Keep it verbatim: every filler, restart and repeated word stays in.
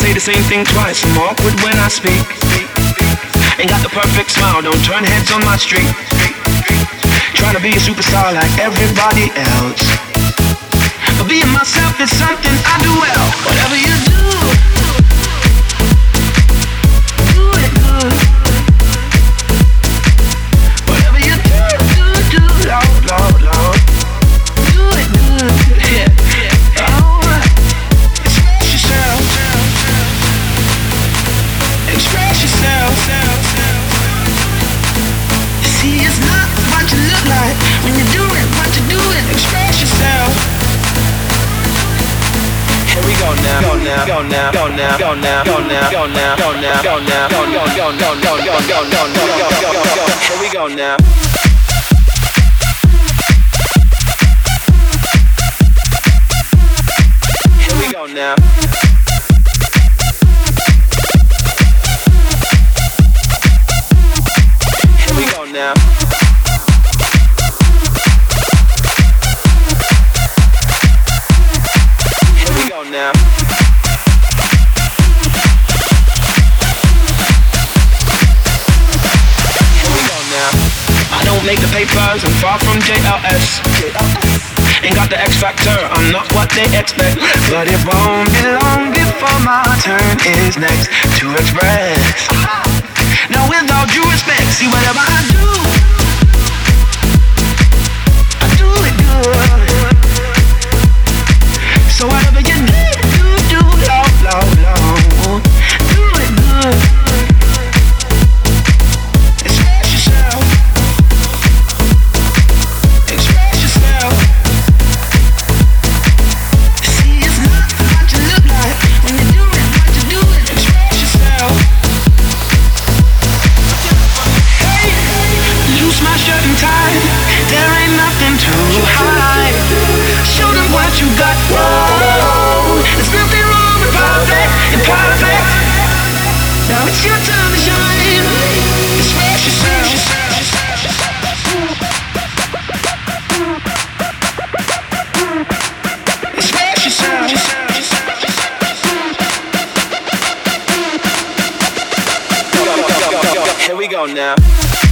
say the same thing twice. I'm awkward when I speak. Ain't got the perfect smile, don't turn heads on my street. Trying to be a superstar like everybody else, but being myself is something I do well. Whatever you do, do it good. Whatever you do, do, do, Lord, Lord, Lord, do it good. Yeah, alright. Express yourself. Express yourself. See, it's not what you look like when you do it, what you do it. Express yourself. Here we go now, go now, go now, go now, go now, go now, go now, go now, go now, go go go go go go go go go go go go. Here we go now. Here we go now. Here we go now. Here we go now. Here we go now. I don't make the papers, I'm far from J L S. Ain't got the X factor, I'm not what they expect. But it won't be long before my turn is next to express. Now with all due respect, see whatever I do, I do it good. So whatever you do, do, do, low, low, low, do it good. Express yourself. Express yourself. See, it's not what you look like when you do it, what you do it. Express yourself. Hey, loose my shirt and tie. There ain't nothing to hide. Show them what you got. Whoa, there's nothing wrong with perfect and perfect. Now it's your time to shine. Express yourself. Express yourself. Go, go, go, go, go. Here we go now.